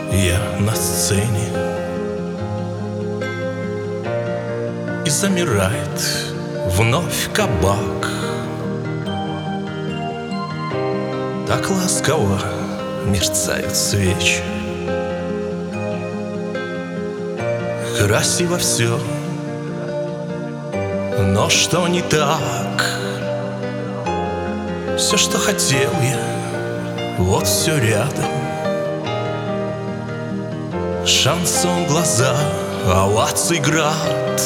я на сцене, и замирает вновь кабак. Так ласково мерцают свечи, красиво все, но что не так? Все, что хотел я, вот все рядом. Шансон, глаза, оваций град,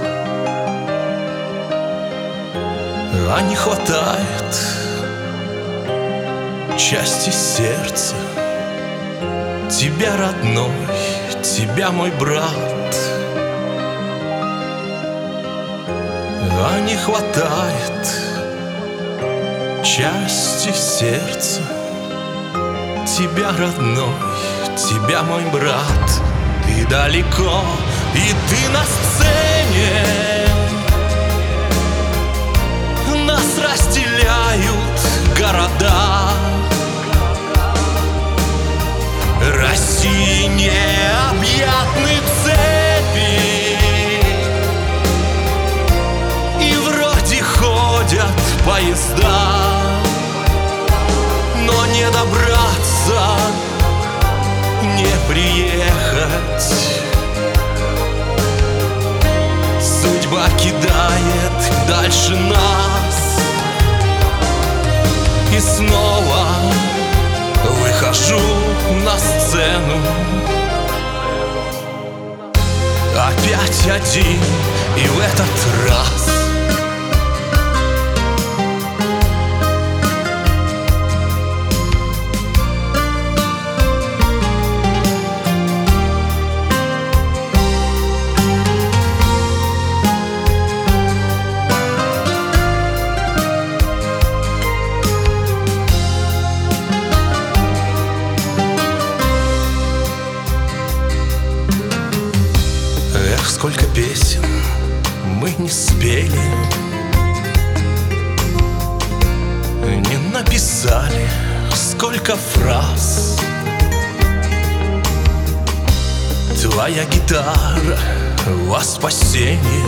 а не хватает части сердца. Тебя, родной, тебя, мой брат, а не хватает части сердца. Тебя, родной, тебя, мой брат. Ты далеко, и ты на сцене. Нас разделяют города. России необъятны цепи, и вроде ходят поезда, но не добраться, не приехать. Судьба кидает дальше нас, и снова выхожу на сцену. Опять один, и в этот раз сколько песен мы не спели, не написали, сколько фраз. Твоя гитара во спасение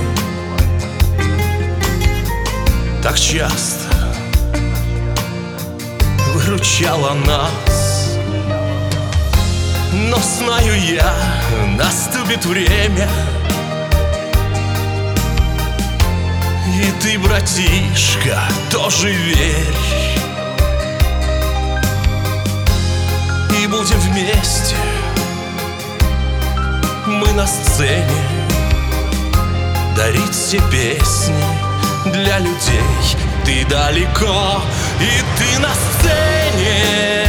так часто выручала нас. Но знаю я, наступит время, и ты, братишка, тоже верь, и будем вместе мы на сцене дарить все песни для людей. Ты далеко, и ты на сцене.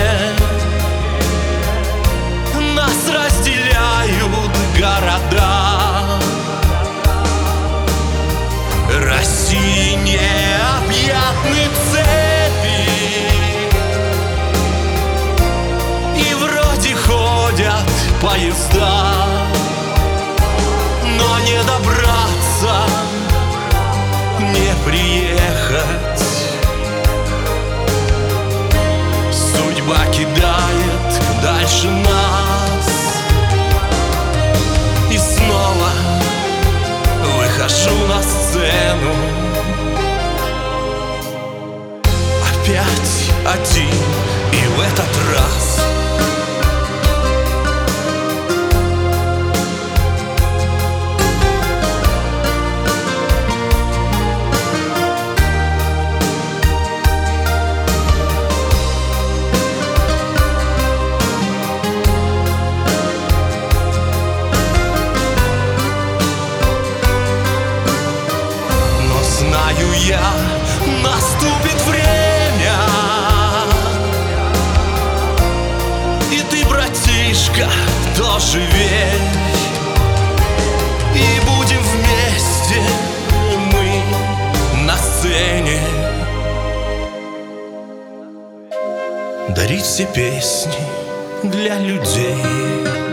Нас разделяют города. России необъятны цепи, и вроде ходят поезда, но не добраться, не приехать. Судьба кидает дальше нас, и снова выхожу на сцену. Опять один, и в этот раз я, наступит время, и ты, братишка, тоже верь, и будем вместе мы на сцене дарить все песни для людей.